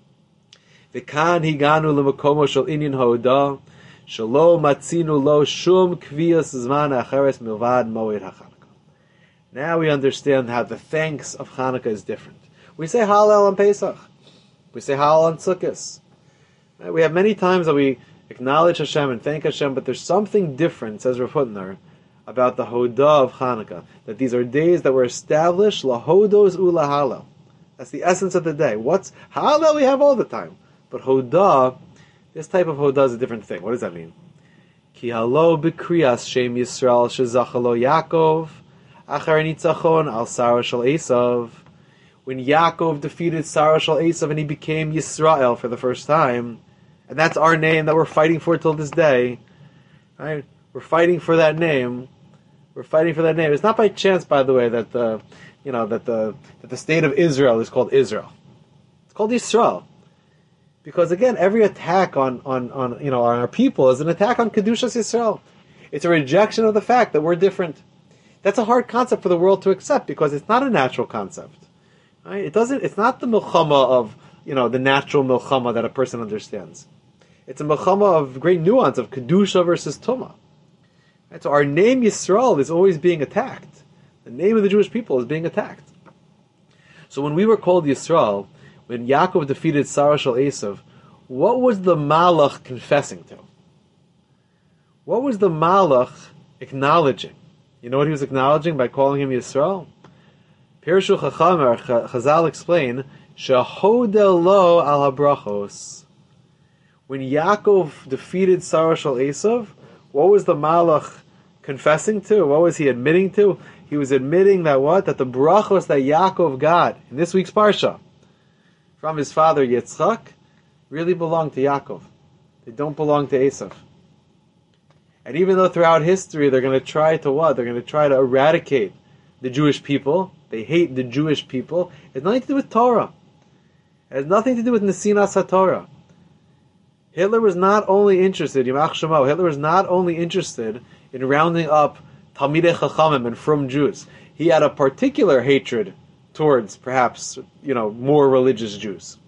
V'kan higanu l'makomo shel inyan Hodah, shelo matzinu lo shum kviyas zman acheres milvad moed haChanukah. Now we understand how the thanks of Chanukah is different. We say Hallel on Pesach. We say Hallel on Sukkot. Right? We have many times that we acknowledge Hashem and thank Hashem, but there's something different, says Rav Hutner, about the Hodah of Chanukah, that these are days that were established lahodos ula Hallel. That's the essence of the day. What's Hallel we have all the time, but Hodah, this type of Hodah is a different thing. What does that mean? Ki halo b'kriyas shem Yisrael shezachalo Yaakov achar nitzachon al Sarah shel Esav. When Yaakov defeated Sarah shel Esav and he became Yisrael for the first time, and that's our name that we're fighting for till this day. Right? We're fighting for that name. We're fighting for that name. It's not by chance, by the way, that the state of Israel is called Israel. It's called Yisrael. Because again, every attack on our people is an attack on Kedushas Yisrael. It's a rejection of the fact that we're different. That's a hard concept for the world to accept because it's not a natural concept. Right? It's not the milchama of the natural milchama that a person understands. It's a milchama of great nuance of kedusha versus tumah. Right? So our name Yisrael is always being attacked. The name of the Jewish people is being attacked. So when we were called Yisrael, when Yaakov defeated Sarah shel Esav, what was the Malach confessing to? What was the Malach acknowledging? You know what he was acknowledging by calling him Yisrael? Pirshu Chacham, Chazal explain, Shehodel lo al habrachos. When Yaakov defeated Sarah shel Esav, what was the Malach confessing to? What was he admitting to? He was admitting that that the brachos that Yaakov got in this week's parsha from his father Yitzchak really belong to Yaakov. They don't belong to Esav. And even though throughout history they're going to try to They're going to try to eradicate the Jewish people. They hate the Jewish people. It has nothing to do with Torah. It has nothing to do with Nesinas HaTorah. Hitler was not only interested, Yimach Shemo, Hitler was not only interested in rounding up Talmidei Chachamim and frum Jews. He had a particular hatred towards, perhaps, more religious Jews.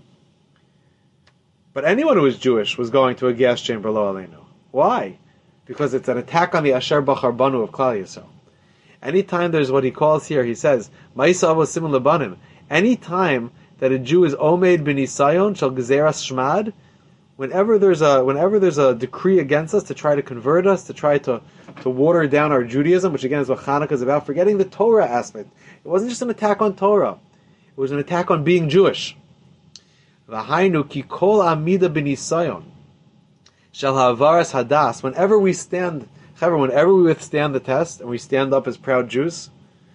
But anyone who was Jewish was going to a gas chamber, lo aleinu. Why? Because it's an attack on the Asher Bachar Banu of Klal Yisrael. Anytime there's what he calls here, he says, Ma'isa avos siman lebanim. Anytime that a Jew is omed b'nisayon shel gezeras shmad, whenever there's a decree against us to try to convert us, to try to water down our Judaism, which again is what Chanukah is about, forgetting the Torah aspect. It wasn't just an attack on Torah. It was an attack on being Jewish. V'hainu ki kol amida b'nisayon shel ha'avaras hadas. Whenever we withstand the test and we stand up as proud Jews,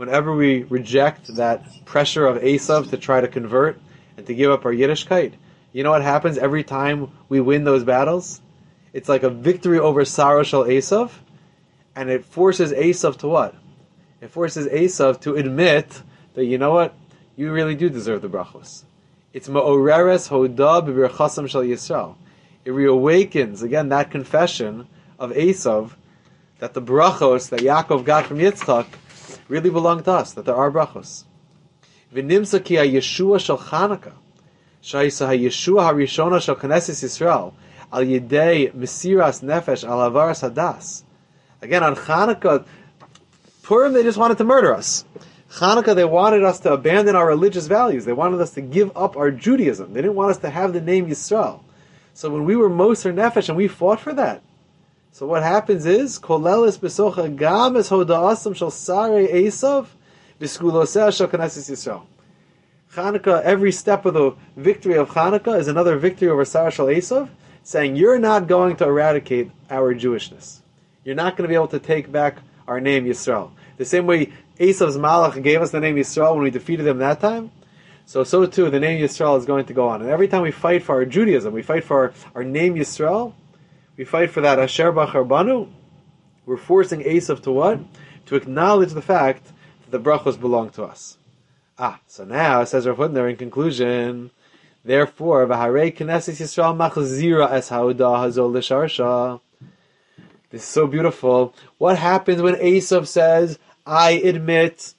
whenever we reject that pressure of Esav to try to convert and to give up our Yiddishkeit, you know what happens every time we win those battles? It's like a victory over Sarah Shal Esav, and it forces Esav to what? It forces Esav to admit that, you know what? You really do deserve the brachos. It's ma'oreres hoda b'birchasam shel Yisrael. It reawakens, again, that confession of Esav that the brachos that Yaakov got from Yitzchak really belong to us, that there are brachos. V'nimsa ki ha-yeshua shel Chanukah, sha'isa ha-yeshua ha-rishona shel Knesset Yisrael, al yedei mesiras nefesh al avaras hadas. Again, on Chanukah, Purim, they just wanted to murder us. Chanukah, they wanted us to abandon our religious values. They wanted us to give up our Judaism. They didn't want us to have the name Yisrael. So when we were Moser Nefesh and we fought for that, so what happens is, Kolelis besocha gam es hoda'asam shel sarei Esav v'skuloseh shel Knesset Yisrael. Chanukah, every step of the victory of Chanukah is another victory over Sarah shel Esav, saying, you're not going to eradicate our Jewishness. You're not going to be able to take back our name Yisrael. The same way Esav's Malach gave us the name Yisrael when we defeated them that time, so too the name Yisrael is going to go on. And every time we fight for our Judaism, we fight for our name Yisrael, we fight for that Asher Bachar Banu, we're forcing Esav to what? To acknowledge the fact that the brachos belong to us. So now, says Rav Hutner in conclusion, therefore, V'harei Knesset Yisrael machzira es ha'odah hazol l'sharsha. This is so beautiful. What happens when Esav says, I admit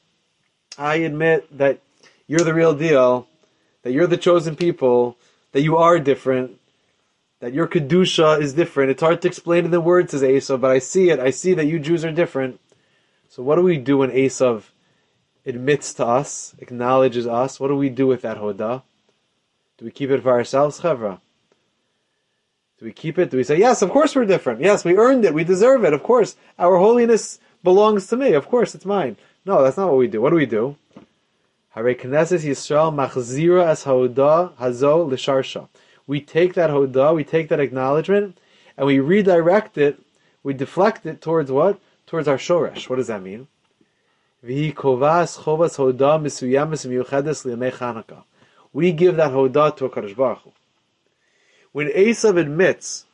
that you're the real deal, that you're the chosen people, that you are different, that your Kedusha is different. It's hard to explain in the words, says Esav, but I see it. I see that you Jews are different. So what do we do when Esav admits to us, acknowledges us? What do we do with that Hodah? Do we keep it for ourselves, Chevra? Do we keep it? Do we say, yes, of course we're different. Yes, we earned it. We deserve it. Of course, our holiness belongs to me. Of course, it's mine. No, that's not what we do. What do we do? Harei Knesset Yisrael machzira es haodah hazo l'sharsha. We take that hodah, we take that acknowledgement, and we redirect it, we deflect it towards what? Towards our shoresh. What does that mean? V'hi kovas chovas hodah misuyamis miyuchedes liyamei Chanukah. We give that hodah to HaKadosh Baruch Hu. When Esav admits,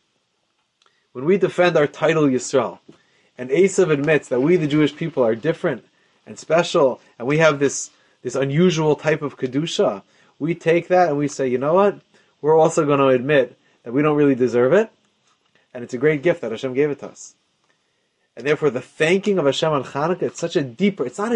when we defend our title Yisrael, and Esav admits that we the Jewish people are different and special, and we have this unusual type of Kedusha, we take that and we say, you know what? We're also going to admit that we don't really deserve it, and it's a great gift that Hashem gave it to us. And therefore the thanking of Hashem on Chanukah, it's such a deeper, it's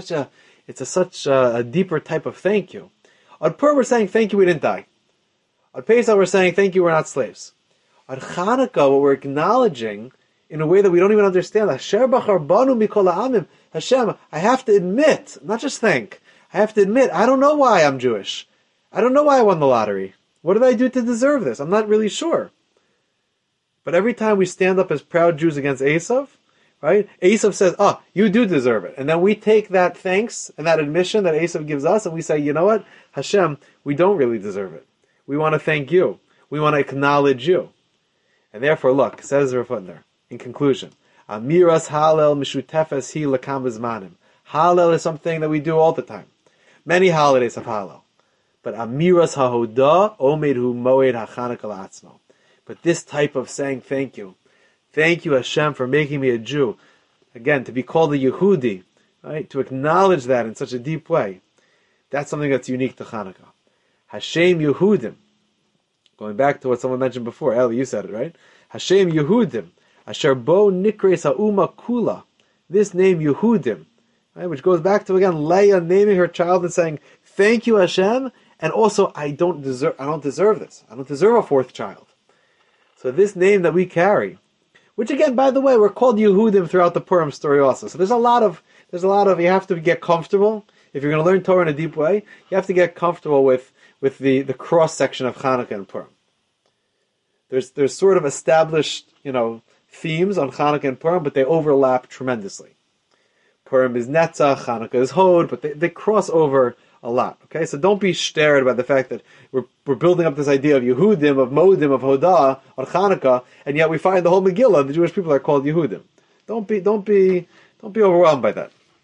such a deeper type of thank you. On Purim we're saying thank you we didn't die. On Pesach we're saying thank you we're not slaves. On Chanukah what we're acknowledging in a way that we don't even understand, Asher bachar banu mikol ha'amim, Hashem, I have to admit, not just think, I have to admit, I don't know why I'm Jewish. I don't know why I won the lottery. What did I do to deserve this? I'm not really sure. But every time we stand up as proud Jews against Esav, right? Esav says, you do deserve it. And then we take that thanks and that admission that Esav gives us and we say, you know what? Hashem, we don't really deserve it. We want to thank you. We want to acknowledge you. And therefore, look, says Rav Hutner, in conclusion, Amiras Hallel Mishutefes Hi Lakam Bizmanim. Hallel is something that we do all the time. Many holidays have Hallel. But Amiras HaHodah Omed Hu Moed HaChanukah La'atzmo. But this type of saying thank you Hashem for making me a Jew, again, to be called a Yehudi, right? To acknowledge that in such a deep way, that's something that's unique to Chanukah. Hashem Yehudim, going back to what someone mentioned before, Eli, you said it, right? Hashem Yehudim, Asher Bo Nikres Ha'uma Kula, this name Yehudim, right? Which goes back to, again, Leah naming her child and saying, thank you Hashem, and also I don't deserve this. I don't deserve a fourth child. So this name that we carry, which again, by the way, we're called Yehudim throughout the Purim story also. So there's a lot of, you have to get comfortable. If you're going to learn Torah in a deep way, you have to get comfortable with the cross-section of Chanukah and Purim. There's sort of established, themes on Chanukah and Purim, but they overlap tremendously. Purim is Netzach, Chanukah is Hod, but they cross over a lot. Okay, so don't be stared by the fact that we're building up this idea of Yehudim, of Modim, of Hodah on Chanukah, and yet we find the whole Megillah, the Jewish people are called Yehudim. Don't be overwhelmed by that.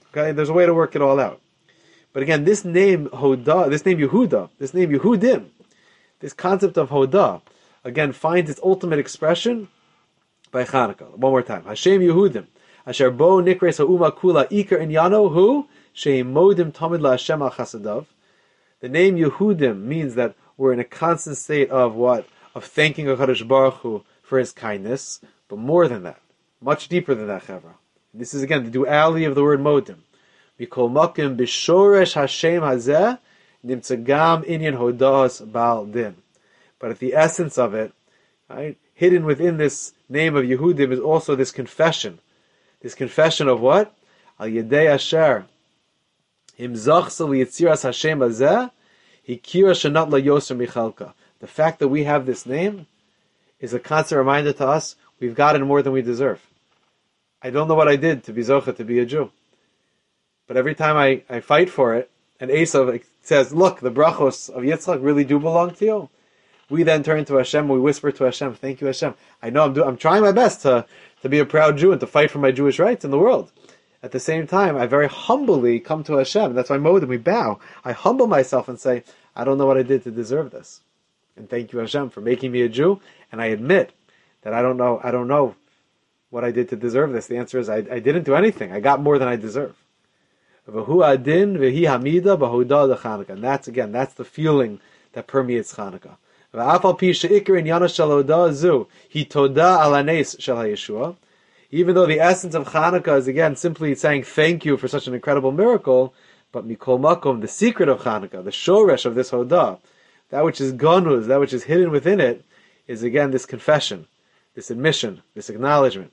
Okay, there's a way to work it all out. But again, this name Hodah, this name Yehuda, this name Yehudim, this concept of Hodah, again, finds its ultimate expression by Chanukah. One more time. Hashem Yehudim. Asher bo nikres ha'uma kula ikar inyano hu sheim modim tamid la Hashem al chasadav. The name Yehudim means that we're in a constant state of what? Of thanking HaKadosh Baruch Hu for His kindness. But more than that, much deeper than that, Chevra. This is again the duality of the word modim. Mikol makim b'shoresh Hashem hazeh nimtzagam inyan hodas bal din. But at the essence of it, right, hidden within this name of Yehudim is also this confession. This confession of what? Al yedei asher him zachsa liyitziras Hashem hazeh hikira shenat la yoser michalka. The fact that we have this name is a constant reminder to us we've gotten more than we deserve. I don't know what I did to be zocha to be a Jew, but every time I fight for it, and Esav says, "Look, the brachos of Yitzchak really do belong to you." We then turn to Hashem, we whisper to Hashem, "Thank you, Hashem. I know I'm trying my best to be a proud Jew and to fight for my Jewish rights in the world." At the same time, I very humbly come to Hashem. That's why modim, we bow. I humble myself and say, "I don't know what I did to deserve this." And thank you, Hashem, for making me a Jew. And I admit that I don't know what I did to deserve this. The answer is I didn't do anything. I got more than I deserve. And that's the feeling that permeates Chanukah. Even though the essence of Chanukah is again simply saying thank you for such an incredible miracle, but mikol makom, the secret of Chanukah, the shoresh of this hodah, that which is ganuz, that which is hidden within it, is again this confession, this admission, this acknowledgement.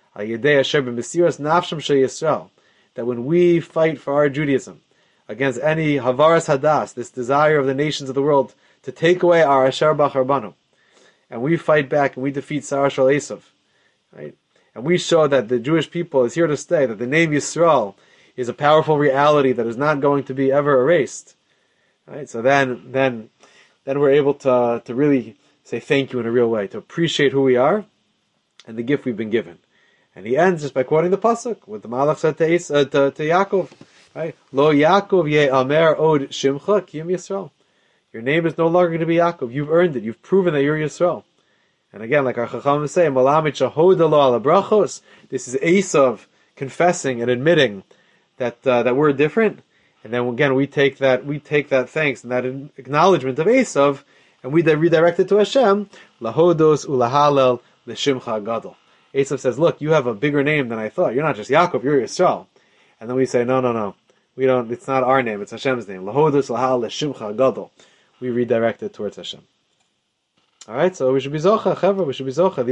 That when we fight for our Judaism against any havaras hadas, this desire of the nations of the world to take away our asher bachar banu, and we fight back and we defeat Sarah Shal Esav, right? And we show that the Jewish people is here to stay, that the name Yisrael is a powerful reality that is not going to be ever erased, right? So then we're able to really say thank you in a real way, to appreciate who we are and the gift we've been given. And he ends just by quoting the pasuk, what the Malach said to Yaakov, right? Lo Yaakov ye amer od shimcha kiyum Yisrael. Your name is no longer going to be Yaakov. You've earned it. You've proven that you're Yisrael. And again, like our Chacham say, Malamit shahoda lo ala brachos. This is Esav confessing and admitting that we're different. And then again, we take that thanks and that acknowledgement of Esav, and we redirect it to Hashem. Lahodos ulahalel l'shimcha gadol. Esav says, "Look, you have a bigger name than I thought. You're not just Yaakov, you're Yisrael." And then we say, "No. We don't. It's not our name. It's Hashem's name. Lahodos lahal l'shimcha gadol." We redirect it towards Hashem. All right, so we should be zocha, chevra. We should be zocha.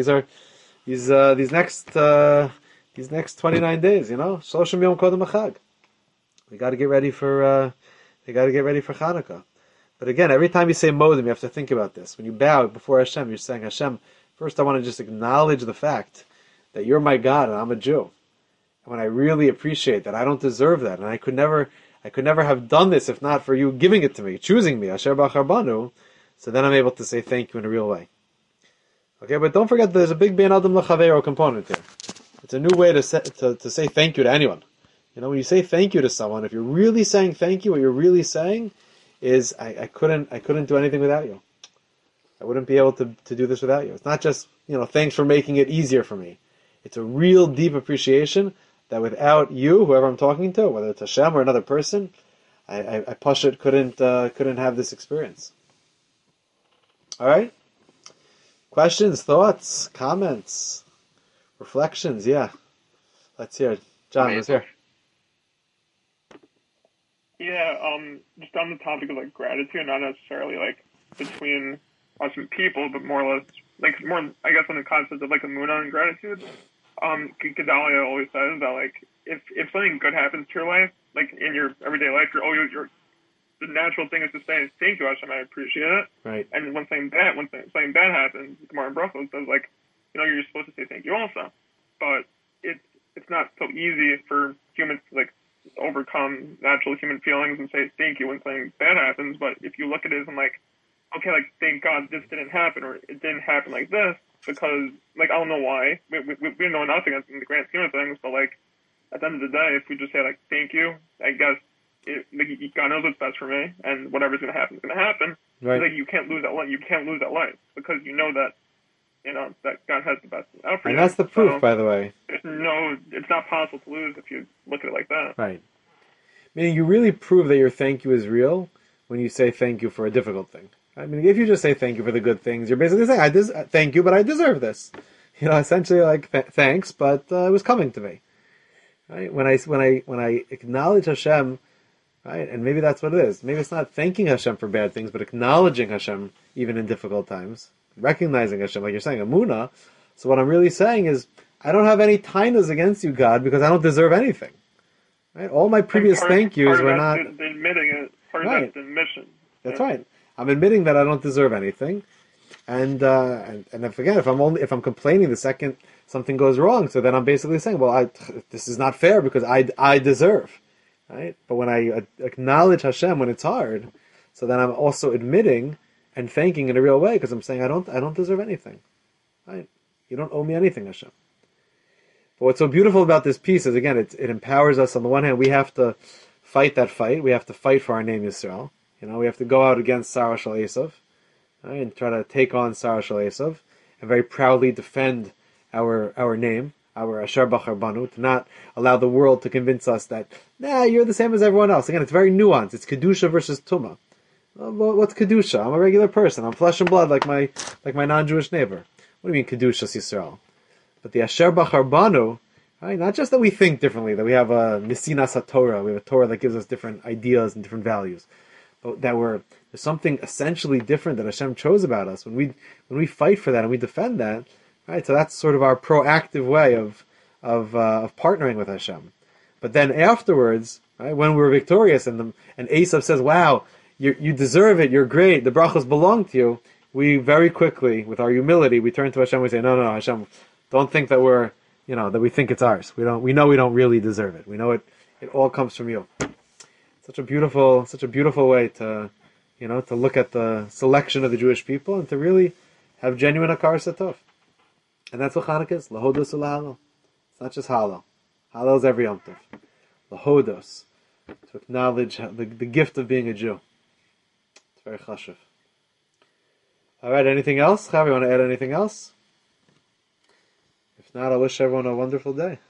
These next 29 days, Shloshim Yom Kodem Chag. We got to get ready for Chanukah. But again, every time you say modim, you have to think about this. When you bow before Hashem, you're saying, Hashem, first I want to just acknowledge the fact that you're my God and I'm a Jew. And when I really appreciate that, I don't deserve that, and I could never have done this if not for you giving it to me, choosing me, Asher Bachar Banu. So then I'm able to say thank you in a real way. Okay, but don't forget there's a big Ben Adam L'Chaveiro component here. It's a new way to say thank you to anyone. When you say thank you to someone, if you're really saying thank you, what you're really saying is, I couldn't do anything without you. I wouldn't be able to do this without you. It's not just, thanks for making it easier for me. It's a real deep appreciation that without you, whoever I'm talking to, whether it's Hashem or another person, I Pashut couldn't have this experience. All right? Questions, thoughts, comments, reflections? Yeah. Let's hear it. John, let's hear. Yeah, just on the topic of gratitude, not necessarily between us and people, but more or less more I guess on the concept of emunah and gratitude. Gedalia always says that if something good happens to your life, in your everyday life, the natural thing is to say thank you, Hashem, I appreciate it. Right. And when something bad happens, Gemara in Brachos says you're supposed to say thank you also. But it's not so easy for humans to overcome natural human feelings and say thank you when something bad happens. But if you look at it as okay, thank God this didn't happen, or it didn't happen like this, because I don't know why. We know nothing in the grand scheme of things, but at the end of the day, if we just say like thank you, I guess God knows what's best for me, and whatever's going to happen is going to happen. Right. Like you can't lose that life. You can't lose that life because you know that that God has the best out for you. And that's the proof, So, by the way. it's not possible to lose if you look at it like that. Right. Meaning you really prove that your thank you is real when you say thank you for a difficult thing. I mean, if you just say thank you for the good things, you're basically saying, thank you, but I deserve this. Essentially like, thanks, but it was coming to me. Right? When I acknowledge Hashem, right, and maybe that's what it is. Maybe it's not thanking Hashem for bad things, but acknowledging Hashem even in difficult times. Recognizing Hashem, like you're saying, Amunah. So what I'm really saying is, I don't have any tainas against you, God, because I don't deserve anything. Right? All my previous thank yous were not... Admitting it. Part of that's the admission. That's right. I'm admitting that I don't deserve anything. And if I'm complaining the second something goes wrong, so then I'm basically saying, well, this is not fair because I deserve, right? But when I acknowledge Hashem when it's hard, so then I'm also admitting and thanking in a real way because I'm saying I don't deserve anything, right? You don't owe me anything, Hashem. But what's so beautiful about this piece is, again, it empowers us. On the one hand, we have to fight that fight. We have to fight for our name Yisrael. We have to go out against Sarah Shal Esav, right, and try to take on Sarah Shal Esav, and very proudly defend our name, our Asher Bachar Banu, to not allow the world to convince us that, you're the same as everyone else. Again, it's very nuanced. It's Kedusha versus Tumah. Well, what's Kedusha? I'm a regular person. I'm flesh and blood like my non-Jewish neighbor. What do you mean Kedushas Yisrael? But the Asher Bachar Banu, right, not just that we think differently, that we have a Mesinas HaTorah, we have a Torah that gives us different ideas and different values, but that there's something essentially different that Hashem chose about us. When we fight for that and we defend that, right? So that's sort of our proactive way of partnering with Hashem. But then afterwards, right, when we're victorious and Esav says, "Wow, you deserve it. You're great. The brachos belong to you." We very quickly, with our humility, we turn to Hashem. We say, "No, Hashem, don't think that we're that we think it's ours. We know we don't really deserve it. We know it all comes from you." Such a beautiful way to look at the selection of the Jewish people and to really have genuine akar satov. And that's what Chanukah is. Lahodos u'lahalal. It's not just halal. Halal is every Yom Tov. Lahodos. To acknowledge the gift of being a Jew. It's very chashuv. Alright, anything else? Chavi, you want to add anything else? If not, I wish everyone a wonderful day.